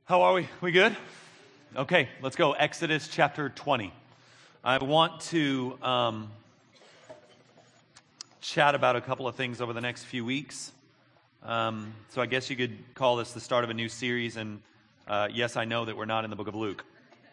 How are we? We good? Okay, let's go. Exodus chapter 20. I want to chat about a couple of things over the next few weeks. So I guess you could call this the start of a new series. And yes, I know that we're not in the book of Luke.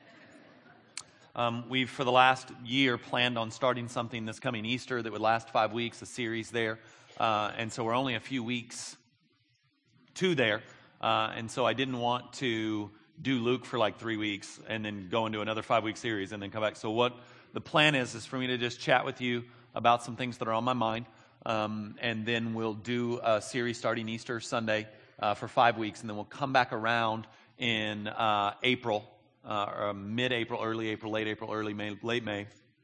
We've, for the last year, planned on starting something this coming Easter that would last 5 weeks, a series there. And so we're only a few weeks to there. And so I didn't want to do Luke for like 3 weeks and then go into another 5-week series and then come back. So what the plan is for me to just chat with you about some things that are on my mind. And then we'll do a series starting Easter Sunday for 5 weeks. And then we'll come back around in April, or mid-April, early April, late April, early May, late May,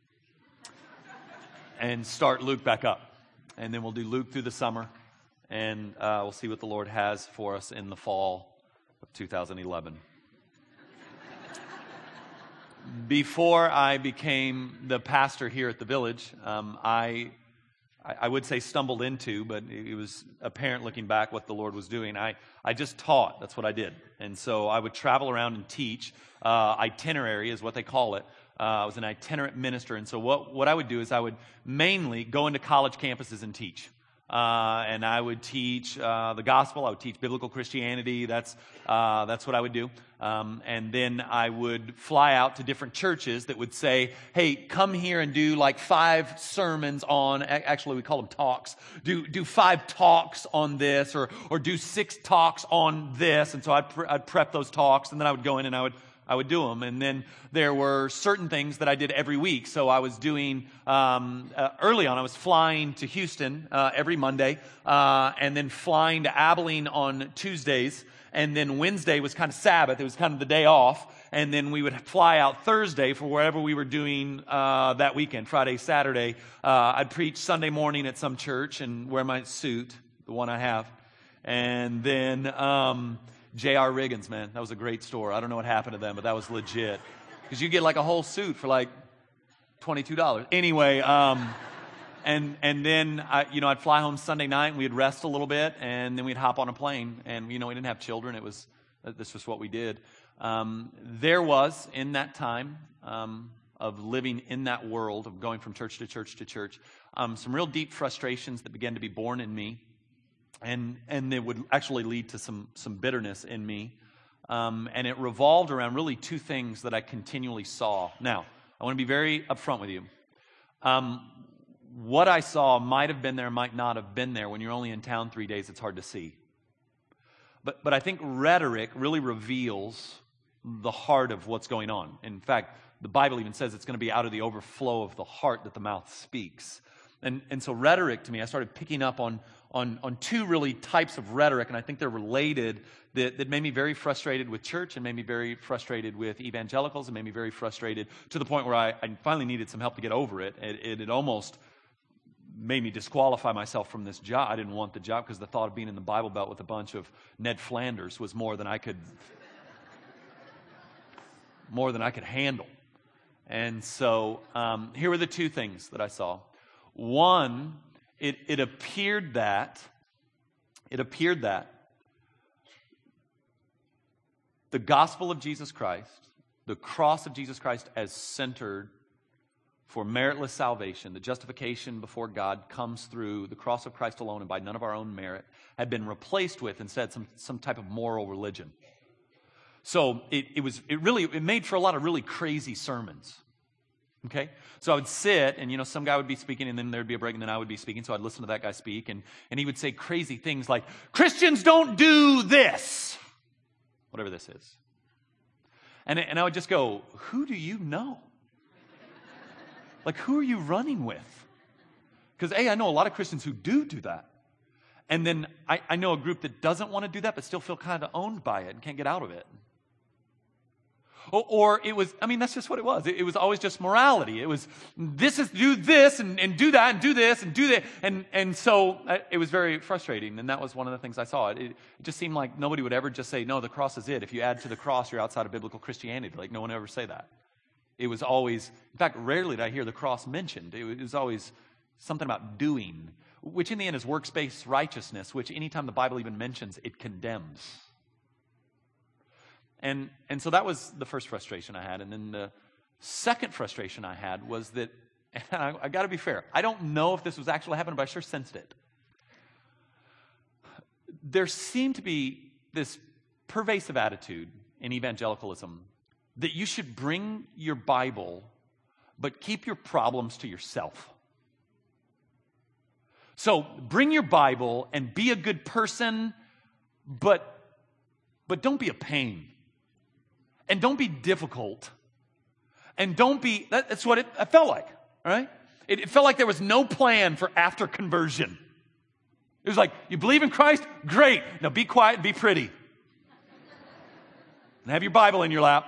and start Luke back up. And then we'll do Luke through the summer. And we'll see what the Lord has for us in the fall of 2011. Before I became the pastor here at the Village, I would say stumbled into, but it was apparent looking back what the Lord was doing. I just taught. That's what I did. And so I would travel around and teach. Itinerary is what they call it. I was an itinerant minister. And so what I would do is I would mainly go into college campuses and teach. And I would teach the gospel. I would teach biblical Christianity. That's what I would do. And then I would fly out to different churches that would say, "Hey, come here and do like 5 sermons on." Actually, we call them talks. Do 5 talks on this, or do 6 talks on this. And so I'd prep those talks, and then I would go in and I would do them. And then there were certain things that I did every week. So I was doing, early on, I was flying to Houston every Monday, and then flying to Abilene on Tuesdays. And then Wednesday was kind of Sabbath. It was kind of the day off. And then we would fly out Thursday for wherever we were doing that weekend, Friday, Saturday. I'd preach Sunday morning at some church and wear my suit, the one I have. And then J.R. Riggins, man, that was a great store. I don't know what happened to them, but that was legit. Because you get like a whole suit for like $22. Anyway, and then I'd fly home Sunday night and we'd rest a little bit, and then we'd hop on a plane. And we didn't have children. This was what we did. There was, in that time of living in that world of going from church to church to church, some real deep frustrations that began to be born in me. And it would actually lead to some bitterness in me. And it revolved around really 2 things that I continually saw. Now, I want to be very upfront with you. What I saw might have been there, might not have been there. When you're only in town 3 days, it's hard to see. But I think rhetoric really reveals the heart of what's going on. In fact, the Bible even says it's going to be out of the overflow of the heart that the mouth speaks. And so rhetoric, to me, I started picking up on 2 really types of rhetoric, and I think they're related, that made me very frustrated with church and made me very frustrated with evangelicals and made me very frustrated to the point where I finally needed some help to get over it. It almost made me disqualify myself from this job. I didn't want the job because the thought of being in the Bible Belt with a bunch of Ned Flanders was more than I could handle. And so here were the 2 things that I saw. One, it appeared that the gospel of Jesus Christ, the cross of Jesus Christ as centered for meritless salvation, the justification before God comes through the cross of Christ alone and by none of our own merit, had been replaced with instead some type of moral religion. So it made for a lot of really crazy sermons. Okay? So I would sit, and some guy would be speaking, and then there'd be a break, and then I would be speaking. So I'd listen to that guy speak, and he would say crazy things like, "Christians don't do this," whatever this is. And I would just go, who do you know? Like, who are you running with? Because I know a lot of Christians who do that. And then I know a group that doesn't want to do that, but still feel kind of owned by it and can't get out of it. Or it was, that's just what it was. It was always just morality. It was, do this and do that and do this and do that. And so it was very frustrating. And that was one of the things I saw. It just seemed like nobody would ever just say, "No, the cross is it. If you add to the cross, you're outside of biblical Christianity." Like, no one ever say that. It was always, in fact, rarely did I hear the cross mentioned. It was always something about doing, which in the end is works-based righteousness, which anytime the Bible even mentions, it condemns. And so that was the first frustration I had. And then the second frustration I had was that, and I got to be fair, I don't know if this was actually happening, but I sure sensed it. There seemed to be this pervasive attitude in evangelicalism that you should bring your Bible, but keep your problems to yourself. So bring your Bible and be a good person, but don't be a pain. And don't be difficult. And don't be, that's what it felt like, all right? It felt like there was no plan for after conversion. It was like, you believe in Christ? Great. Now be quiet and be pretty. And have your Bible in your lap.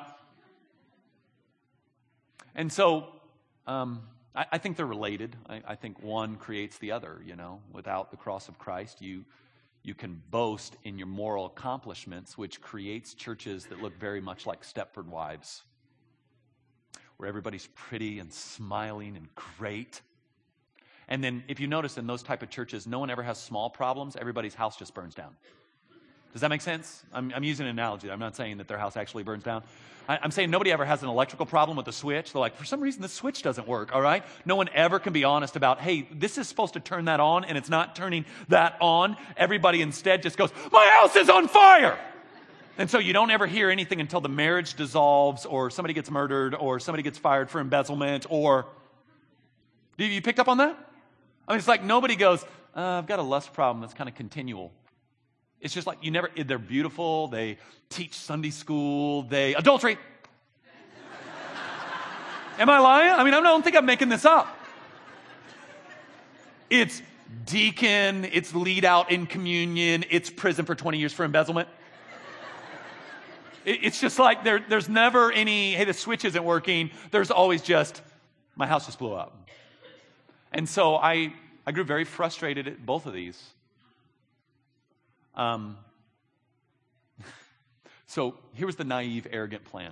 And so, I think they're related. I think one creates the other, you know. Without the cross of Christ, you can boast in your moral accomplishments, which creates churches that look very much like Stepford Wives, where everybody's pretty and smiling and great. And then if you notice in those type of churches, no one ever has small problems. Everybody's house just burns down. Does that make sense? I'm using an analogy. I'm not saying that their house actually burns down. I'm saying nobody ever has an electrical problem with the switch. They're like, for some reason, the switch doesn't work, all right? No one ever can be honest about, hey, this is supposed to turn that on, and it's not turning that on. Everybody instead just goes, my house is on fire! And so you don't ever hear anything until the marriage dissolves, or somebody gets murdered, or somebody gets fired for embezzlement, or... You picked up on that? I mean, it's like nobody goes, I've got a lust problem that's kind of continual. It's just like they're beautiful, they teach Sunday school, adultery. Am I lying? I mean, I don't think I'm making this up. It's deacon, it's lead out in communion, it's prison for 20 years for embezzlement. It's just like there's never any, hey, the switch isn't working. There's always just, my house just blew up. And so I grew very frustrated at both of these. So here was the naive, arrogant plan.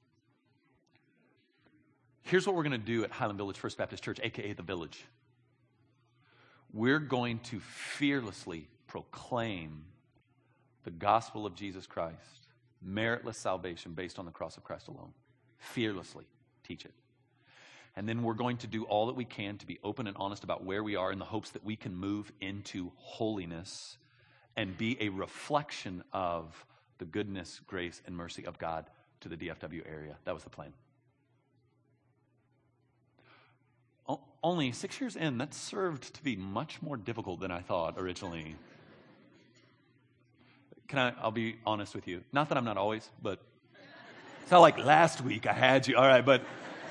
Here's what we're going to do at Highland Village First Baptist Church, a.k.a. The Village. We're going to fearlessly proclaim the gospel of Jesus Christ, meritless salvation based on the cross of Christ alone. Fearlessly teach it. And then we're going to do all that we can to be open and honest about where we are in the hopes that we can move into holiness and be a reflection of the goodness, grace, and mercy of God to the DFW area. That was the plan. Only 6 years in, that served to be much more difficult than I thought originally. I'll be honest with you. Not that I'm not always, but it's not like last week I had you. All right, but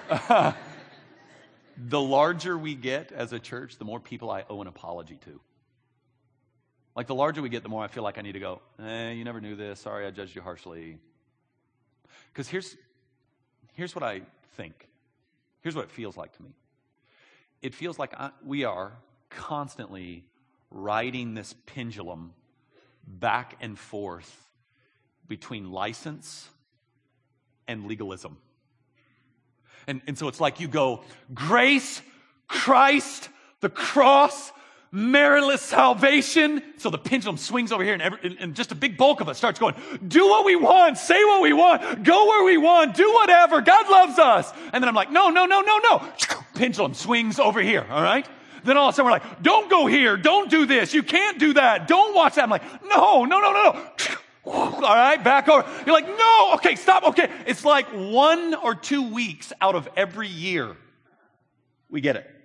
the larger we get as a church, the more people I owe an apology to. Like the larger we get, the more I feel like I need to go, you never knew this. Sorry, I judged you harshly. Because here's what I think. Here's what it feels like to me. It feels like we are constantly riding this pendulum back and forth between license and legalism. And so it's like you go, grace, Christ, the cross, meritless salvation. So the pendulum swings over here, and just a big bulk of us starts going, do what we want, say what we want, go where we want, do whatever. God loves us. And then I'm like, no. Pendulum swings over here, all right? Then all of a sudden we're like, don't go here, don't do this, you can't do that, don't watch that. I'm like, no. All right, back over. You're like, no, okay, stop, okay. It's like 1 or 2 weeks out of every year, we get it.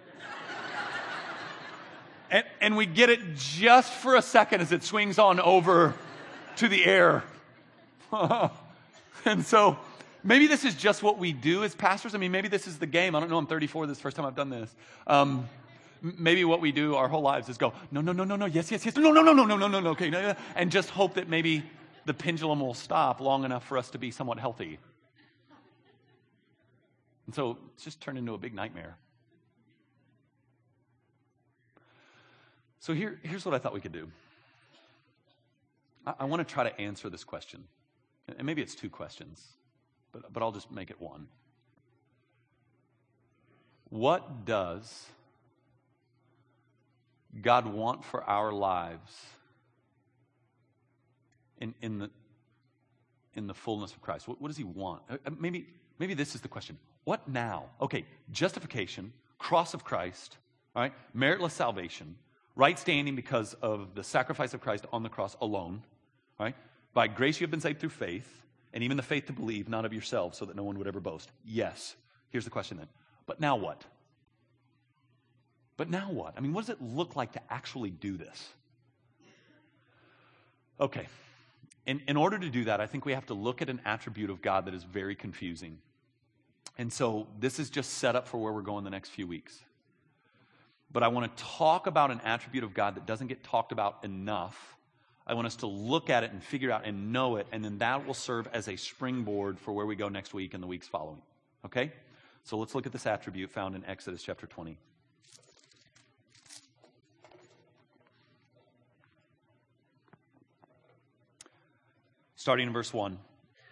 And we get it just for a second as it swings on over to the air. And so maybe this is just what we do as pastors. I mean, maybe this is the game. I don't know, I'm 34, this is the first time I've done this. Maybe what we do our whole lives is go, no, yes, no, okay, no, and just hope that maybe the pendulum will stop long enough for us to be somewhat healthy. And so it's just turned into a big nightmare. So here's what I thought we could do. I want to try to answer this question. And maybe it's 2 questions, but I'll just make it one. What does God want for our lives in in the fullness of Christ? What does he want? Maybe this is the question. What now? Okay, justification, cross of Christ, all right, meritless salvation, right standing because of the sacrifice of Christ on the cross alone, all right? By grace you have been saved through faith, and even the faith to believe, not of yourselves, so that no one would ever boast. Yes. Here's the question then. But now what? But now what? I mean, what does it look like to actually do this? Okay. In order to do that, I think we have to look at an attribute of God that is very confusing. And so this is just set up for where we're going the next few weeks. But I want to talk about an attribute of God that doesn't get talked about enough. I want us to look at it and figure out and know it, and then that will serve as a springboard for where we go next week and the weeks following. Okay? So let's look at this attribute found in Exodus chapter 20. Starting in verse 1.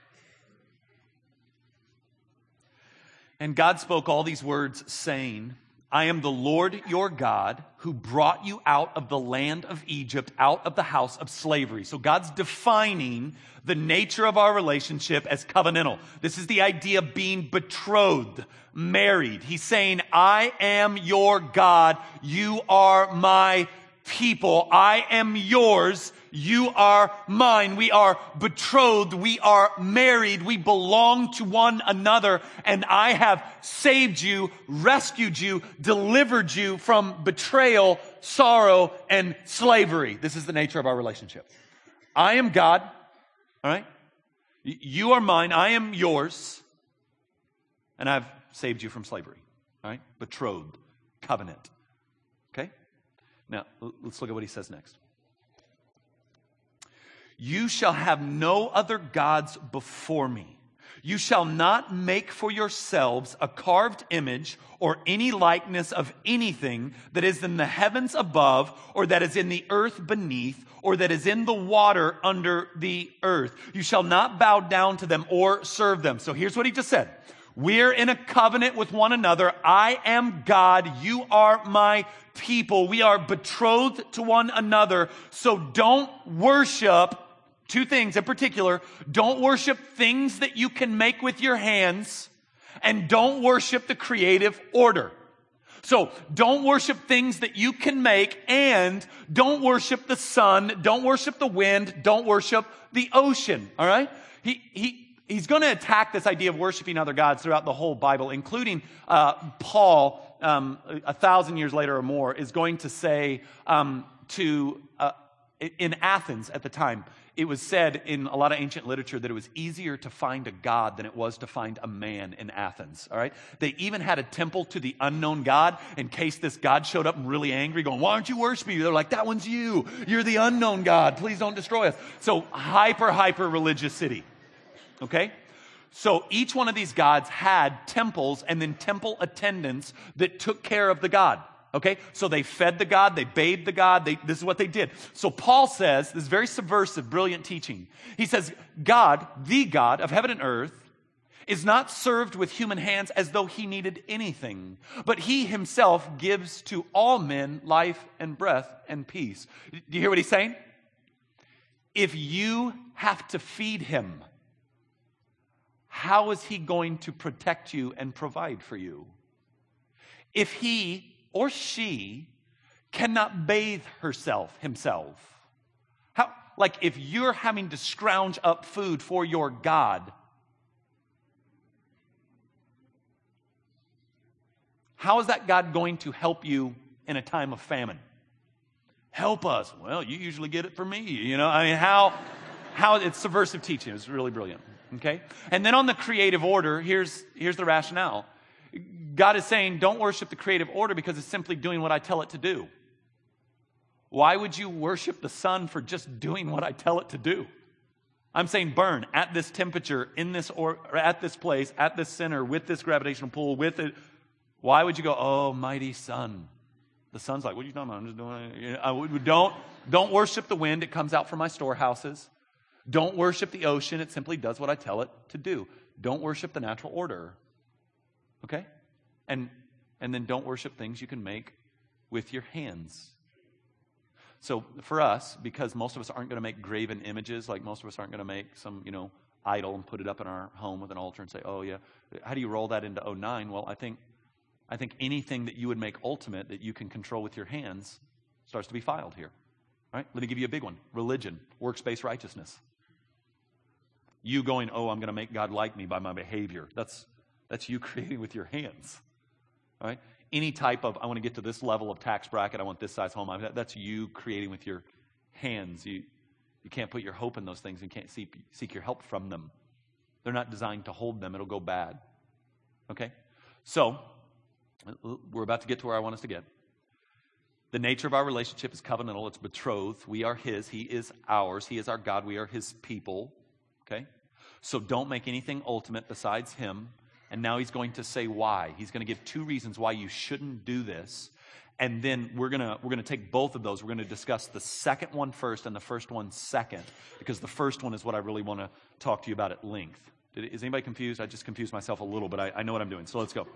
And God spoke all these words, saying, I am the Lord your God who brought you out of the land of Egypt, out of the house of slavery. So God's defining the nature of our relationship as covenantal. This is the idea of being betrothed, married. He's saying, I am your God. You are my people. I am yours. You are mine. We are betrothed. We are married. We belong to one another. And I have saved you, rescued you, delivered you from betrayal, sorrow, and slavery. This is the nature of our relationship. I am God. All right? You are mine. I am yours. And I've saved you from slavery. All right? Betrothed. Covenant. Okay? Now, let's look at what he says next. You shall have no other gods before me. You shall not make for yourselves a carved image or any likeness of anything that is in the heavens above, or that is in the earth beneath, or that is in the water under the earth. You shall not bow down to them or serve them. So here's what he just said. We're in a covenant with one another. I am God. You are my people. We are betrothed to one another. So don't worship two things in particular. Don't worship things that you can make with your hands, and don't worship the creative order. So don't worship things that you can make, and don't worship the sun, don't worship the wind, don't worship the ocean. All right? He's going to attack this idea of worshiping other gods throughout the whole Bible, including Paul, 1,000 years later or more, is going to say in Athens at the time, it was said in a lot of ancient literature that it was easier to find a god than it was to find a man in Athens, all right? They even had a temple to the unknown god in case this god showed up and really angry, going, why aren't you worshiping me? They're like, that one's you. You're the unknown god. Please don't destroy us. So hyper religious city, okay? So each one of these gods had temples and then temple attendants that took care of the god. Okay, so they fed the god, they bathed the god, this is what they did. So Paul says, this is very subversive, brilliant teaching. He says, God, the God of heaven and earth, is not served with human hands as though he needed anything, but he himself gives to all men life and breath and peace. Do you hear what he's saying? If you have to feed him, how is he going to protect you and provide for you? If he or she cannot bathe himself. How, like if you're having to scrounge up food for your God, how is that God going to help you in a time of famine? Help us. Well, you usually get it from me. You know, I mean, how it's subversive teaching. It's really brilliant. Okay? And then on the creative order, here's the rationale. God is saying, don't worship the creative order because it's simply doing what I tell it to do. Why would you worship the sun for just doing what I tell it to do? I'm saying burn at this temperature, in this or at this place, at this center, with this gravitational pull, with it. Why would you go, oh, mighty sun? The sun's like, what are you talking about? I'm just doing it. Don't worship the wind. It comes out from my storehouses. Don't worship the ocean. It simply does what I tell it to do. Don't worship the natural order. Okay? And then don't worship things you can make with your hands. So for us, because most of us aren't going to make graven images, like most of us aren't going to make some, idol and put it up in our home with an altar and say, oh yeah, how do you roll that into '09? Well, I think anything that you would make ultimate that you can control with your hands starts to be filed here. All right? Let me give you a big one. Religion, works-based righteousness. You going, oh, I'm going to make God like me by my behavior. That's you creating with your hands. All right? Any type of, I want to get to this level of tax bracket, I want this size home, that's you creating with your hands. You can't put your hope in those things and can't seek your help from them. They're not designed to hold them. It'll go bad. Okay? So, we're about to get to where I want us to get. The nature of our relationship is covenantal. It's betrothed. We are His. He is ours. He is our God. We are His people. Okay? So don't make anything ultimate besides Him. And now He's going to say why. He's going to give 2 reasons why you shouldn't do this. And then we're gonna take both of those. We're going to discuss the second one first and the first one second. Because the first one is what I really want to talk to you about at length. Is anybody confused? I just confused myself a little, but I know what I'm doing. So let's go.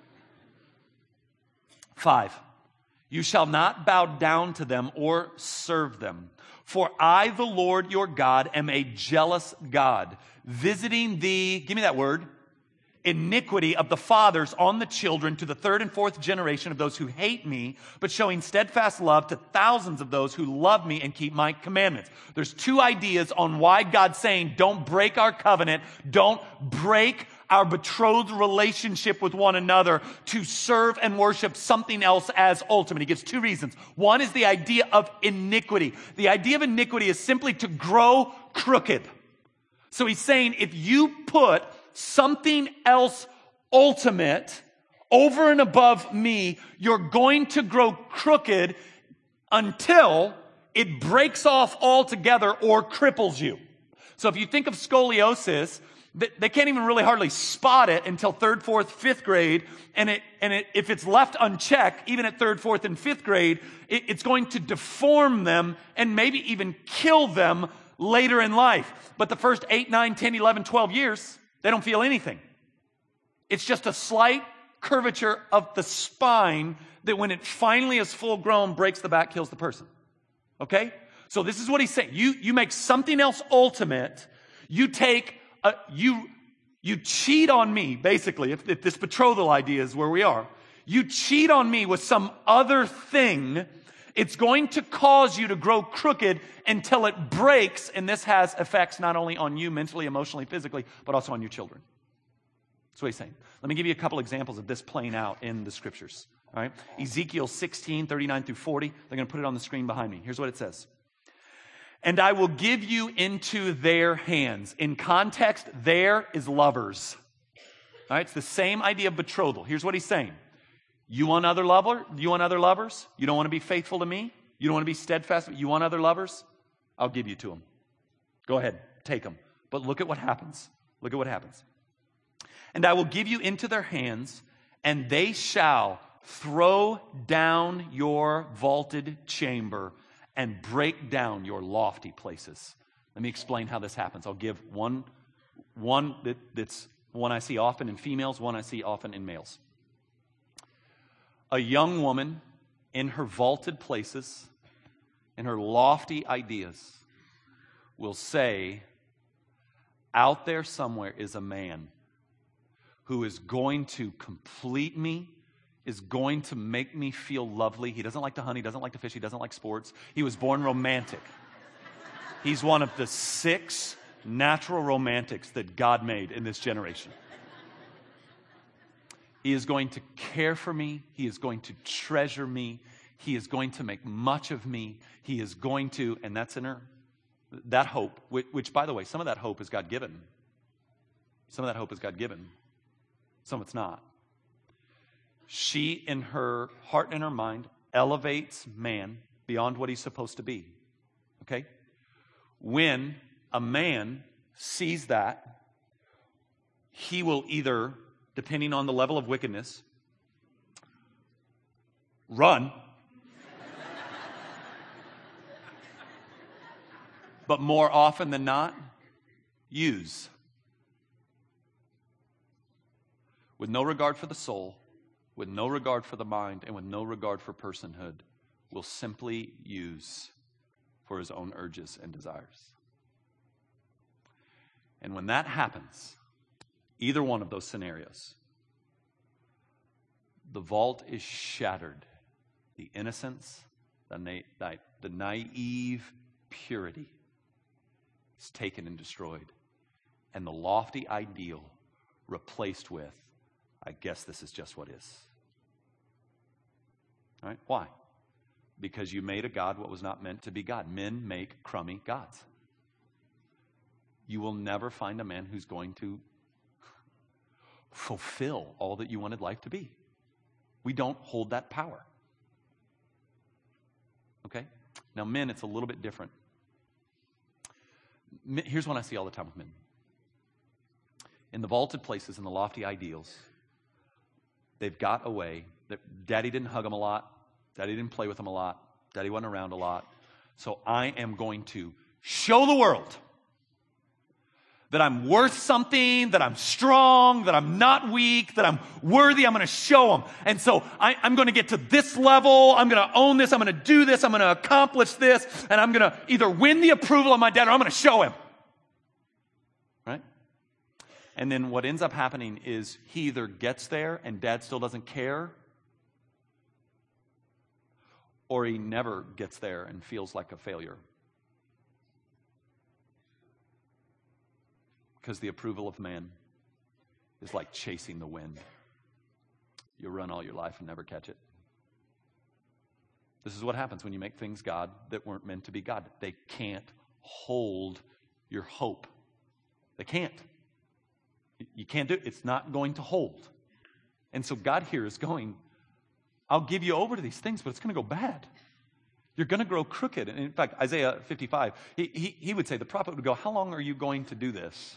5. You shall not bow down to them or serve them. For I, the Lord your God, am a jealous God, visiting the, give me that word, iniquity of the fathers on the children to the 3rd and 4th generation of those who hate me, but showing steadfast love to thousands of those who love me and keep my commandments. There's 2 ideas on why God's saying, don't break our covenant, don't break our betrothed relationship with one another to serve and worship something else as ultimate. He gives 2 reasons. One is the idea of iniquity. The idea of iniquity is simply to grow crooked. So he's saying if you put something else ultimate over and above me, you're going to grow crooked until it breaks off altogether or cripples you. So if you think of scoliosis, they can't even really hardly spot it until 3rd, 4th, 5th grade. And if it's left unchecked, even at 3rd, 4th, and 5th grade, it's going to deform them and maybe even kill them later in life. But the first 8, 9, 10, 11, 12 years, they don't feel anything. It's just a slight curvature of the spine that when it finally is full grown, breaks the back, kills the person. Okay? So this is what he's saying. You make something else ultimate. You take, you cheat on me, basically, if this betrothal idea is where we are. You cheat on me with some other thing. It's going to cause you to grow crooked until it breaks, and this has effects not only on you mentally, emotionally, physically, but also on your children. That's what he's saying. Let me give you a couple examples of this playing out in the scriptures. All right? Ezekiel 16, 39 through 40. They're going to put it on the screen behind me. Here's what it says. And I will give you into their hands. In context, there is lovers. All right? It's the same idea of betrothal. Here's what he's saying. You want other lovers? You want other lovers? You don't want to be faithful to me? You don't want to be steadfast? You want other lovers? I'll give you to them. Go ahead, take them. But look at what happens. Look at what happens. And I will give you into their hands, and they shall throw down your vaulted chamber and break down your lofty places. Let me explain how this happens. I'll give one that's one I see often in females, one I see often in males. A young woman in her vaulted places, in her lofty ideas, will say, out there somewhere is a man who is going to complete me, is going to make me feel lovely. He doesn't like to hunt, he doesn't like to fish, he doesn't like sports. He was born romantic. He's one of the 6 natural romantics that God made in this generation. He is going to care for me. He is going to treasure me. He is going to make much of me. He is going to, and that's in her, that hope, which by the way, some of that hope is God-given. Some of that hope is God-given. Some of it's not. She, in her heart and her mind, elevates man beyond what he's supposed to be. Okay? When a man sees that, he will either, depending on the level of wickedness, run. But more often than not, use. With no regard for the soul, with no regard for the mind, and with no regard for personhood, will simply use for his own urges and desires. And when that happens, either one of those scenarios, the vault is shattered. The innocence, the naive purity is taken and destroyed. And the lofty ideal replaced with, I guess this is just what is. All right? Why? Because you made a God what was not meant to be God. Men make crummy gods. You will never find a man who's going to fulfill all that you wanted life to be. We don't hold that power. Okay? Now, men, it's a little bit different. Here's what I see all the time with men. In the vaulted places, in the lofty ideals, they've got away. Daddy didn't hug them a lot. Daddy didn't play with them a lot. Daddy wasn't around a lot. So I am going to show the world that I'm worth something, that I'm strong, that I'm not weak, that I'm worthy. I'm going to show them. And so I'm going to get to this level. I'm going to own this. I'm going to do this. I'm going to accomplish this. And I'm going to either win the approval of my dad or I'm going to show him. Right? And then what ends up happening is he either gets there and dad still doesn't care, or he never gets there and feels like a failure. Because the approval of man is like chasing the wind. You run all your life and never catch it. This is what happens when you make things God that weren't meant to be God. They can't hold your hope. They can't. You can't do it. It's not going to hold. And so God here is going, I'll give you over to these things, but it's going to go bad. You're going to grow crooked. And in fact, Isaiah 55, he would say, the prophet would go, how long are you going to do this?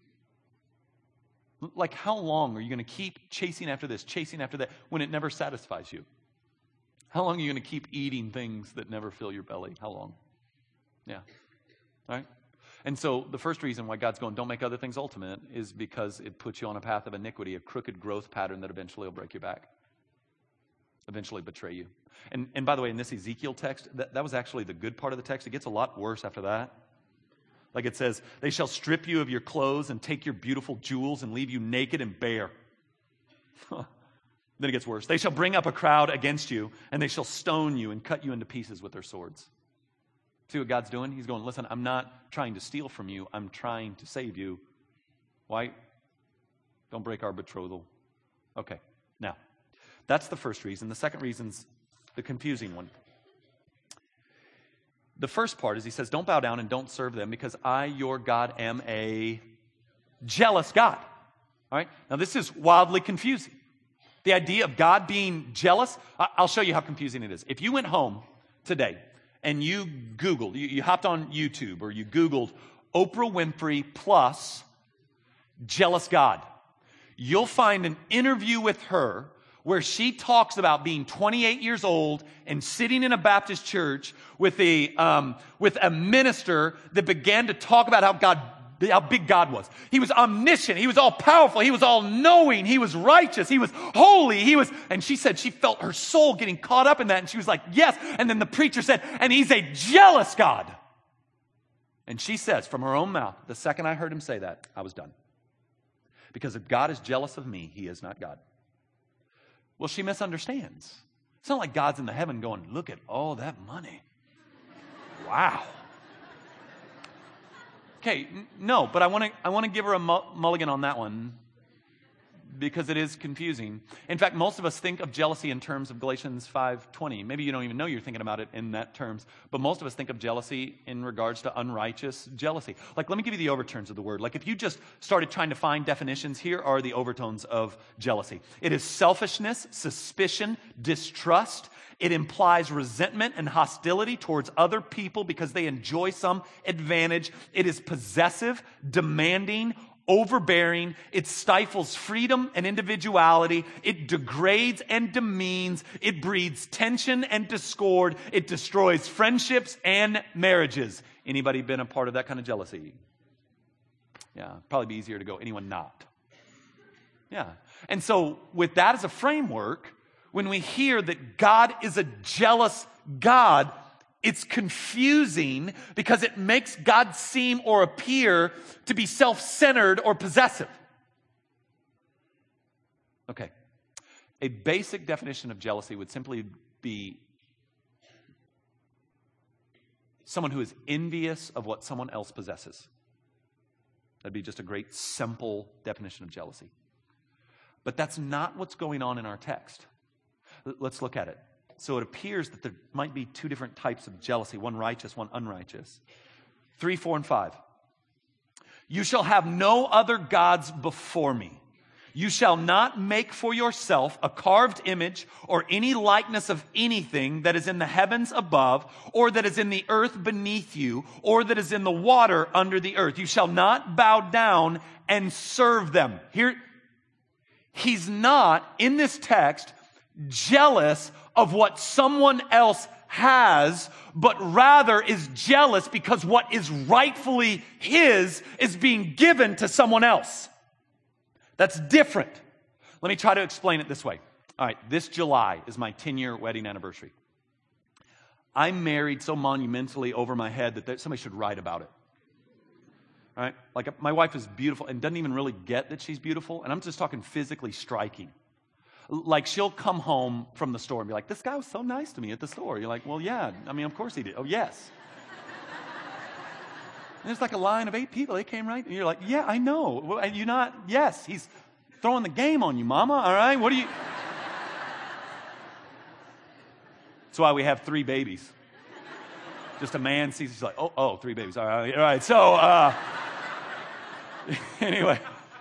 Like, how long are you going to keep chasing after this, chasing after that, when it never satisfies you? How long are you going to keep eating things that never fill your belly? How long? Yeah. All right? And so the first reason why God's going, don't make other things ultimate, is because it puts you on a path of iniquity, a crooked growth pattern that eventually will break your back, eventually betray you. And by the way, in this Ezekiel text, that was actually the good part of the text. It gets a lot worse after that. Like it says, they shall strip you of your clothes and take your beautiful jewels and leave you naked and bare. Then it gets worse. They shall bring up a crowd against you, and they shall stone you and cut you into pieces with their swords. See what God's doing? He's going, listen, I'm not trying to steal from you. I'm trying to save you. Why? Don't break our betrothal. Okay, now, that's the first reason. The second reason's the confusing one. The first part is he says, don't bow down and don't serve them because I, your God, am a jealous God. All right? Now, this is wildly confusing. The idea of God being jealous, I'll show you how confusing it is. If you went home today and you Googled, you hopped on YouTube or you Googled Oprah Winfrey plus jealous God, you'll find an interview with her where she talks about being 28 years old and sitting in a Baptist church with a minister that began to talk about how big God was. He was omniscient. He was all powerful. He was all knowing. He was righteous. He was holy. And she said she felt her soul getting caught up in that. And she was like, yes. And then the preacher said, and he's a jealous God. And she says from her own mouth, the second I heard him say that, I was done. Because if God is jealous of me, he is not God. Well, she misunderstands. It's not like God's in the heaven going, look at all that money. Wow. Okay, no, but I want to give her a mulligan on that one because it is confusing. In fact, most of us think of jealousy in terms of Galatians 5:20. Maybe you don't even know you're thinking about it in that terms, but most of us think of jealousy in regards to unrighteous jealousy. Like, let me give you the overtones of the word. Like, if you just started trying to find definitions, here are the overtones of jealousy. It is selfishness, suspicion, distrust. It implies resentment and hostility towards other people because they enjoy some advantage. It is possessive, demanding, overbearing. It stifles freedom and individuality. It degrades and demeans. It breeds tension and discord. It destroys friendships and marriages. Anybody been a part of that kind of jealousy? Yeah, probably be easier to go, anyone not? Yeah. And so with that as a framework, when we hear that God is a jealous God, It's confusing because it makes God seem or appear to be self-centered or possessive. Okay. A basic definition of jealousy would simply be someone who is envious of what someone else possesses. That'd be just a great, simple definition of jealousy. But that's not what's going on in our text. Let's look at it. So it appears that there might be two different types of jealousy, one righteous, one unrighteous. 3, 4, and 5. You shall have no other gods before me. You shall not make for yourself a carved image or any likeness of anything that is in the heavens above, or that is in the earth beneath you, or that is in the water under the earth. You shall not bow down and serve them. Here, he's not, in this text, jealous of what someone else has, but rather is jealous because what is rightfully his is being given to someone else. That's different. Let me try to explain it this way. All right, this July is my 10-year wedding anniversary. I'm married so monumentally over my head that somebody should write about it. All right? Like, my wife is beautiful and doesn't even really get that she's beautiful, and I'm just talking physically striking. Like, she'll come home from the store and be like, this guy was so nice to me at the store. You're like, well, yeah, I mean, of course he did. Oh, yes. And there's like a line of 8 people. They came right. And you're like, yeah, I know. And you're not, yes, he's throwing the game on you, mama. All right, what do you? That's why we have 3 babies. Just a man sees, he's like, oh, 3 babies. All right. So, anyway.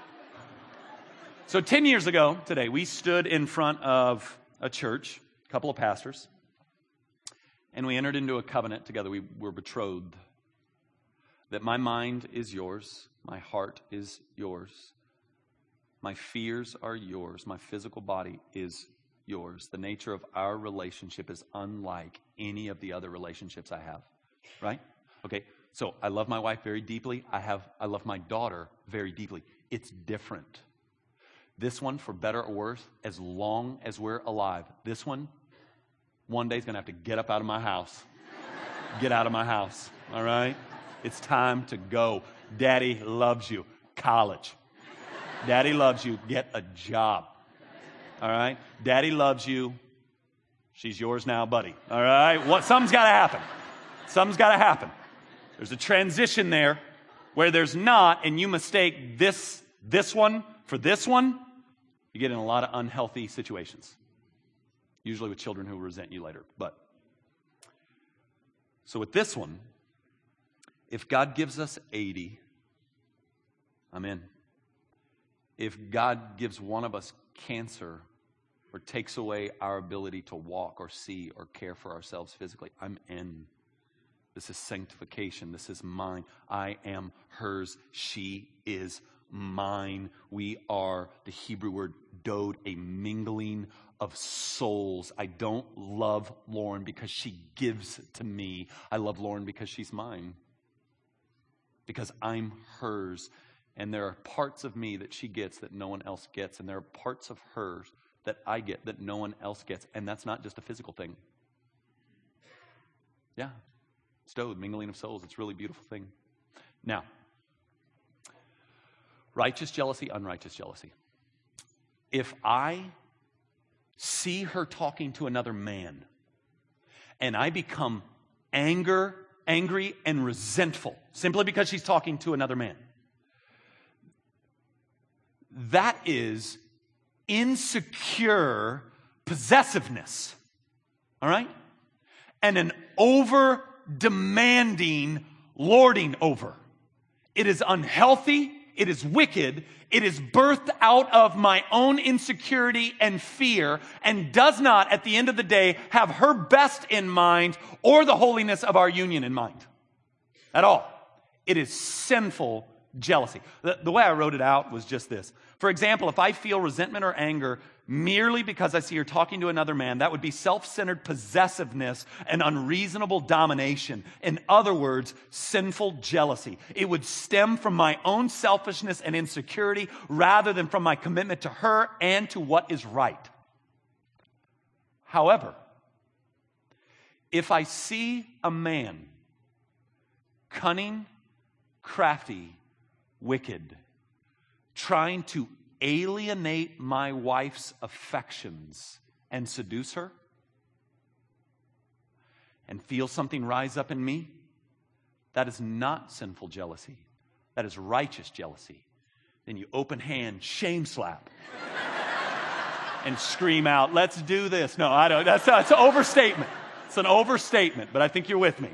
So 10 years ago today, we stood in front of a church, a couple of pastors, and we entered into a covenant together. We were betrothed. That my mind is yours, my heart is yours, my fears are yours, my physical body is yours. The nature of our relationship is unlike any of the other relationships I have, right? Okay, so I love my wife very deeply. I love my daughter very deeply. It's different. This one, for better or worse, as long as we're alive, this one day is going to have to get up out of my house. Get out of my house, all right? It's time to go. Daddy loves you. College. Daddy loves you. Get a job. All right? Daddy loves you. She's yours now, buddy. All right? Something's got to happen. Something's got to happen. There's a transition there where there's not, and you mistake this one for this one, you get in a lot of unhealthy situations. Usually with children who resent you later. So with this one, if God gives us 80, I'm in. If God gives one of us cancer or takes away our ability to walk or see or care for ourselves physically, I'm in. This is sanctification. This is mine. I am hers. She is mine. We are, the Hebrew word dode, a mingling of souls. I don't love Lauren because she gives to me. I love Lauren because she's mine. Because I'm hers, and there are parts of me that she gets that no one else gets, and there are parts of hers that I get that no one else gets, and that's not just a physical thing. Yeah, stowed, mingling of souls, it's a really beautiful thing. Now, righteous jealousy, unrighteous jealousy. If I see her talking to another man, and I become angry and resentful simply because she's talking to another man, that is insecure possessiveness, all right? And an over-demanding lording over. It is unhealthy. It is wicked. It is birthed out of my own insecurity and fear, and does not, at the end of the day, have her best in mind or the holiness of our union in mind at all. It is sinful jealousy. The way I wrote it out was just this. For example, if I feel resentment or anger merely because I see her talking to another man, that would be self-centered possessiveness and unreasonable domination. In other words, sinful jealousy. It would stem from my own selfishness and insecurity rather than from my commitment to her and to what is right. However, If I see a man cunning, crafty, wicked, trying to alienate my wife's affections and seduce her, and feel something rise up in me, that is not sinful jealousy. That is righteous jealousy. Then you open hand, shame slap, and scream out, let's do this. No, I don't. That's an overstatement. It's an overstatement, but I think you're with me.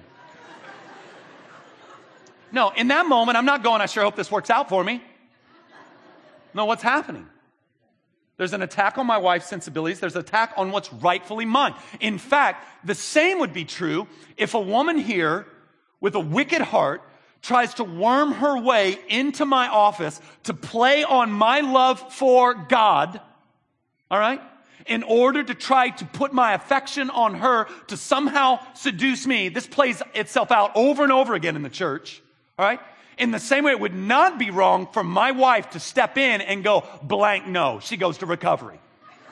No, in that moment, I'm not going, I sure hope this works out for me. No, what's happening? There's an attack on my wife's sensibilities. There's an attack on what's rightfully mine. In fact, the same would be true if a woman here with a wicked heart tries to worm her way into my office to play on my love for God, all right, in order to try to put my affection on her to somehow seduce me. This plays itself out over and over again in the church, all right? In the same way, it would not be wrong for my wife to step in and go, blank no. She goes to recovery.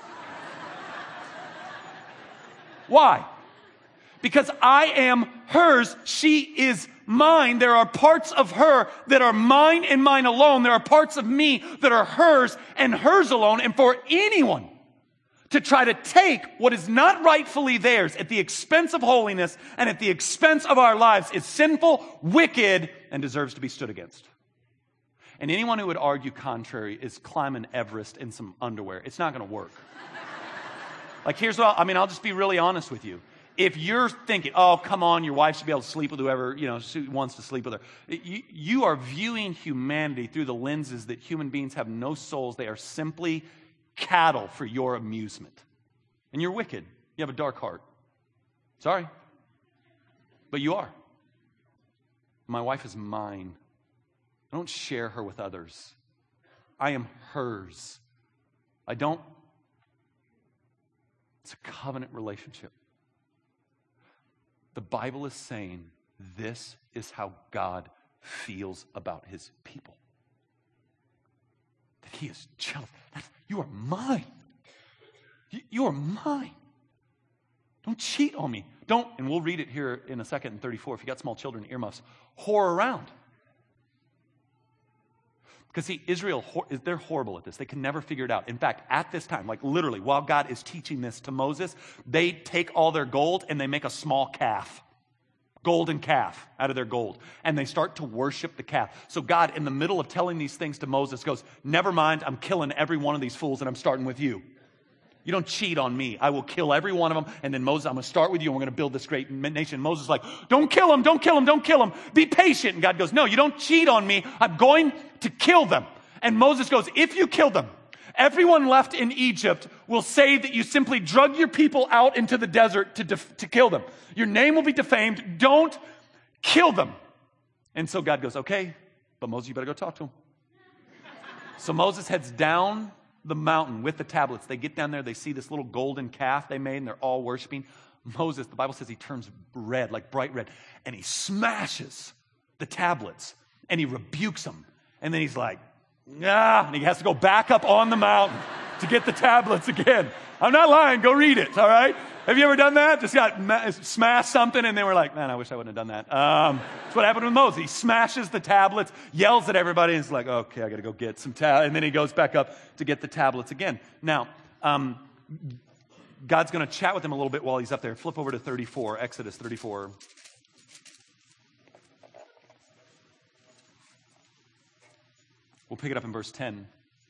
Why? Because I am hers. She is mine. There are parts of her that are mine and mine alone. There are parts of me that are hers and hers alone. And for anyone to try to take what is not rightfully theirs at the expense of holiness and at the expense of our lives is sinful, wicked, and deserves to be stood against. And anyone who would argue contrary is climbing Everest in some underwear. It's not going to work. Like, here's what I'll just be really honest with you. If you're thinking, oh, come on, your wife should be able to sleep with whoever, wants to sleep with her. You are viewing humanity through the lenses that human beings have no souls. They are simply cattle for your amusement. And you're wicked. You have a dark heart. Sorry. But you are. My wife is mine. I don't share her with others. I am hers. It's a covenant relationship. The Bible is saying this is how God feels about his people. That he is jealous. You are mine. You are mine. Don't cheat on me. Don't, and we'll read it here in a second in 34. If you got small children, earmuffs, whore around. Because see, Israel, they're horrible at this. They can never figure it out. In fact, at this time, like literally, while God is teaching this to Moses, they take all their gold and they make a small calf. Golden calf out of their gold. And they start to worship the calf. So God, in the middle of telling these things to Moses, goes, never mind, I'm killing every one of these fools and I'm starting with you. You don't cheat on me. I will kill every one of them. And then Moses, I'm going to start with you and we're going to build this great nation. Moses is like, don't kill him, don't kill him, don't kill him. Be patient. And God goes, no, you don't cheat on me. I'm going to kill them. And Moses goes, if you kill them, everyone left in Egypt will say that you simply drug your people out into the desert to kill them. Your name will be defamed. Don't kill them. And so God goes, okay, but Moses, you better go talk to him. So Moses heads down the mountain with the tablets. They get down there, they see this little golden calf they made, and they're all worshiping. Moses, the Bible says he turns red, like bright red, and he smashes the tablets, and he rebukes them. And then he's like, and he has to go back up on the mountain to get the tablets again. I'm not lying. Go read it, all right? Have you ever done that? Just got smashed something, and they were like, man, I wish I wouldn't have done that. That's what happened with Moses. He smashes the tablets, yells at everybody, and is like, okay, I got to go get some tablets. And then he goes back up to get the tablets again. Now, God's going to chat with him a little bit while he's up there. Flip over to 34, Exodus 34. We'll pick it up in verse 10.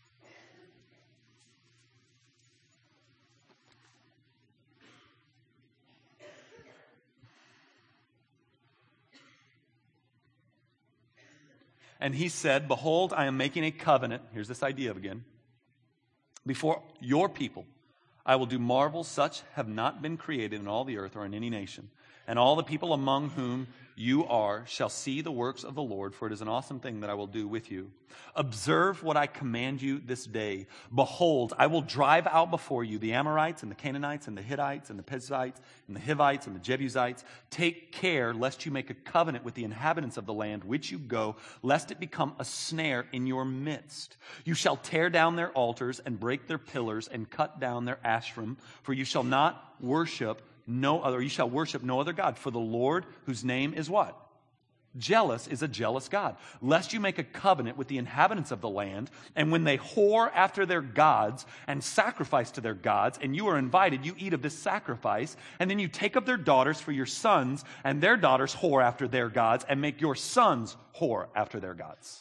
And he said, behold, I am making a covenant. Here's this idea again. Before your people, I will do marvels such have not been created in all the earth or in any nation. And all the people among whom you are shall see the works of the Lord, for it is an awesome thing that I will do with you. Observe what I command you this day. Behold, I will drive out before you the Amorites and the Canaanites and the Hittites and the Perizzites and the Hivites and the Jebusites. Take care lest you make a covenant with the inhabitants of the land which you go, lest it become a snare in your midst. You shall tear down their altars and break their pillars and cut down their Ashram, for you shall not worship no other, you shall worship no other God. For the Lord, whose name is what? Jealous, is a jealous God. Lest you make a covenant with the inhabitants of the land, and when they whore after their gods and sacrifice to their gods, and you are invited, you eat of this sacrifice, and then you take of their daughters for your sons, and their daughters whore after their gods, and make your sons whore after their gods.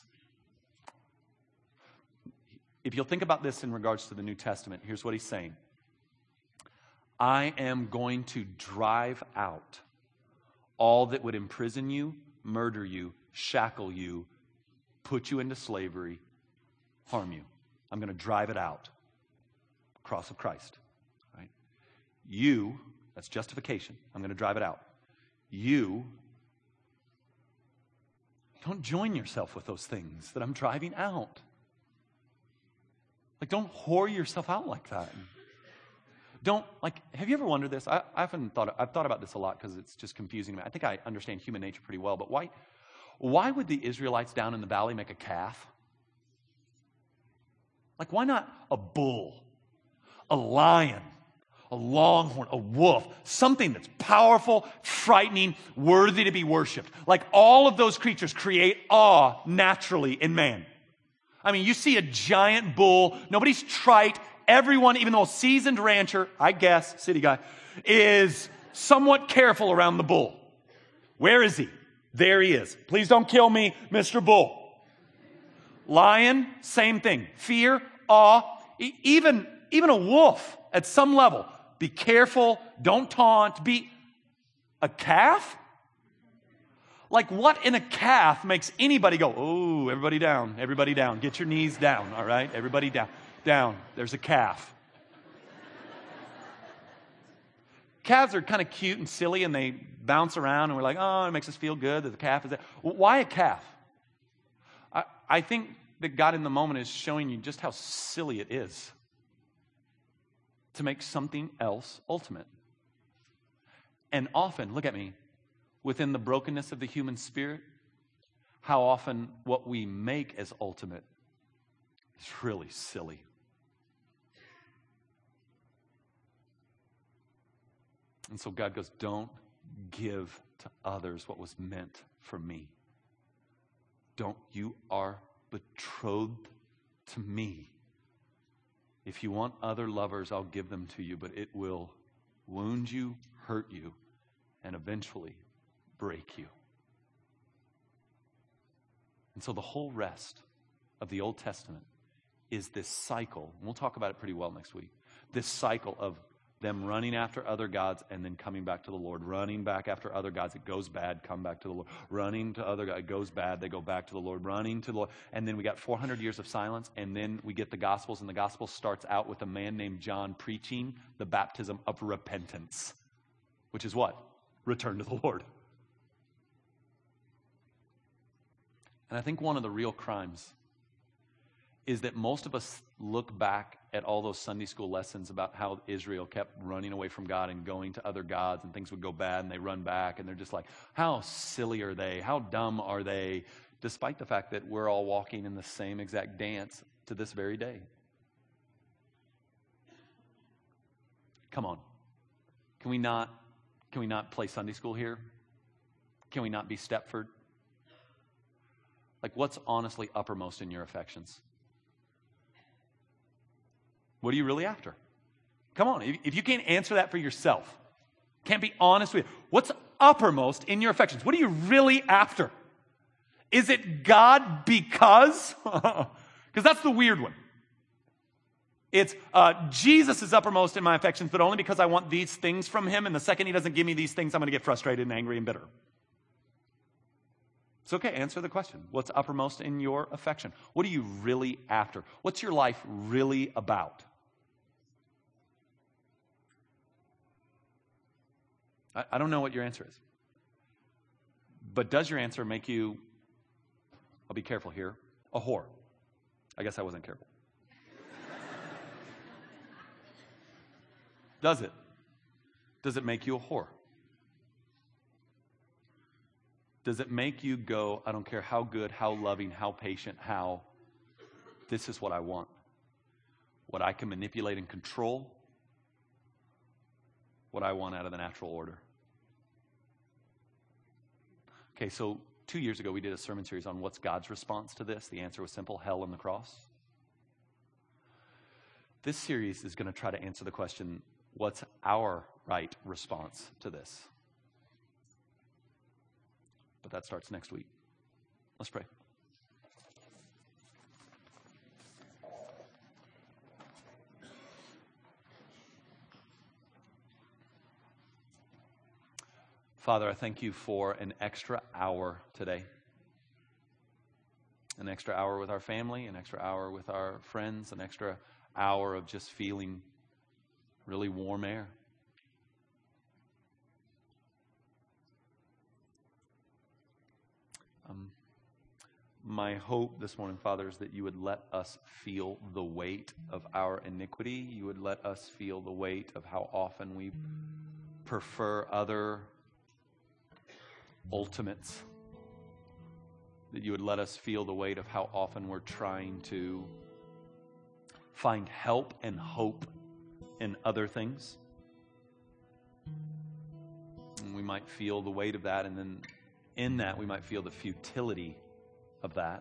If you'll think about this in regards to the New Testament, here's what he's saying. I am going to drive out all that would imprison you, murder you, shackle you, put you into slavery, harm you. I'm going to drive it out. Cross of Christ. Right? You, that's justification. I'm going to drive it out. You, don't join yourself with those things that I'm driving out. Like, don't whore yourself out like that. Don't, like, have you ever wondered this? I've thought about this a lot because it's just confusing to me. I think I understand human nature pretty well, but why would the Israelites down in the valley make a calf? Like, why not a bull, a lion, a longhorn, a wolf, something that's powerful, frightening, worthy to be worshipped? Like, all of those creatures create awe naturally in man. I mean, you see a giant bull, nobody's trite. Everyone, even the most seasoned rancher, I guess, city guy, is somewhat careful around the bull. Where is he? There he is. Please don't kill me, Mr. Bull. Lion, same thing. Fear, awe, even a wolf at some level. Be careful, don't taunt, be a calf? Like, what in a calf makes anybody go, oh, everybody down, get your knees down, all right? Everybody down. There's a calf. Calves are kind of cute and silly, and they bounce around, and we're like, oh, it makes us feel good that the calf is there. Why a calf? I think that God in the moment is showing you just how silly it is to make something else ultimate. And often, look at me, within the brokenness of the human spirit, how often what we make as ultimate is really silly. And so God goes, don't give to others what was meant for me. You are betrothed to me. If you want other lovers, I'll give them to you, but it will wound you, hurt you, and eventually break you. And so the whole rest of the Old Testament is this cycle, and we'll talk about it pretty well next week, this cycle of them running after other gods and then coming back to the Lord, running back after other gods, it goes bad, come back to the Lord, running to other gods, it goes bad, they go back to the Lord, running to the Lord, and then we got 400 years of silence, and then we get the Gospels, and the Gospel starts out with a man named John preaching the baptism of repentance, which is what? Return to the Lord. And I think one of the real crimes is that most of us look back at all those Sunday school lessons about how Israel kept running away from God and going to other gods, and things would go bad and they run back, and they're just like, how silly are they? How dumb are they? Despite the fact that we're all walking in the same exact dance to this very day. Come on. Can we not play Sunday school here? Can we not be Stepford? Like, what's honestly uppermost in your affections? What are you really after? Come on, if you can't answer that for yourself, can't be honest with you, what's uppermost in your affections? What are you really after? Is it God because? Because that's the weird one. It's Jesus is uppermost in my affections, but only because I want these things from him, and the second he doesn't give me these things, I'm going to get frustrated and angry and bitter. It's okay, answer the question. What's uppermost in your affection? What are you really after? What's your life really about? I don't know what your answer is. But does your answer make you, I'll be careful here, a whore? I guess I wasn't careful. Does it? Does it make you a whore? Does it make you go, I don't care how good, how loving, how patient, how, this is what I want. What I can manipulate and control. what I want out of the natural order. Okay, so 2 years ago we did a sermon series on what's God's response to this. The answer was simple: hell and the cross. This series is going to try to answer the question, what's our right response to this? But that starts next week. Let's pray. Father, I thank you for an extra hour today. An extra hour with our family, an extra hour with our friends, an extra hour of just feeling really warm air. My hope this morning, Father, is that you would let us feel the weight of our iniquity. You would let us feel the weight of how often we prefer other ultimates. That you would let us feel the weight of how often we're trying to find help and hope in other things. And we might feel the weight of that, and then in that we might feel the futility of that.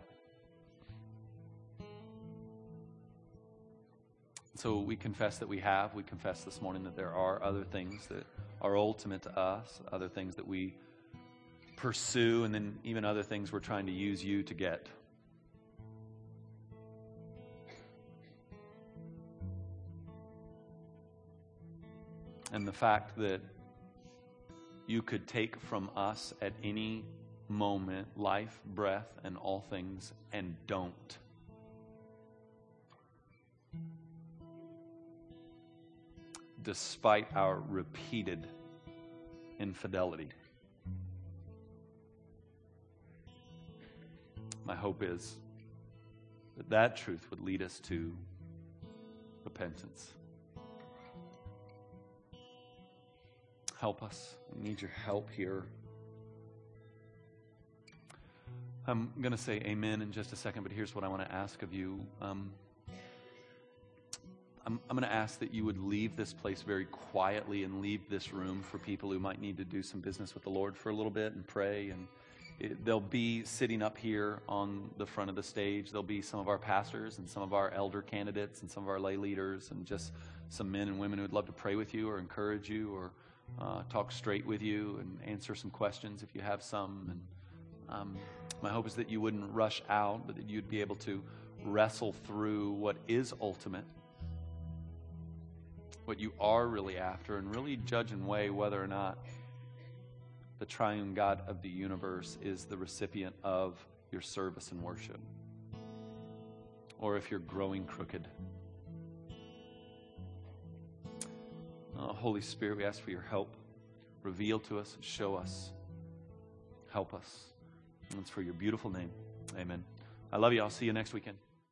So we confess that we confess this morning that there are other things that are ultimate to us, other things that we pursue, and then even other things we're trying to use you to get. And the fact that you could take from us at any moment life, breath, and all things, and don't. Despite our repeated infidelity. My hope is that that truth would lead us to repentance. Help us. We need your help here. I'm going to say amen in just a second, but here's what I want to ask of you. I'm going to ask that you would leave this place very quietly and leave this room for people who might need to do some business with the Lord for a little bit and pray. And they'll be sitting up here on the front of the stage. There'll be some of our pastors and some of our elder candidates and some of our lay leaders and just some men and women who would love to pray with you or encourage you or talk straight with you and answer some questions if you have some. And my hope is that you wouldn't rush out, but that you'd be able to wrestle through what is ultimate, what you are really after, and really judge and weigh whether or not the triune God of the universe is the recipient of your service and worship, or if you're growing crooked. Holy Spirit, we ask for your help. Reveal to us, show us, help us. And it's for your beautiful name. Amen. I love you. I'll see you next weekend.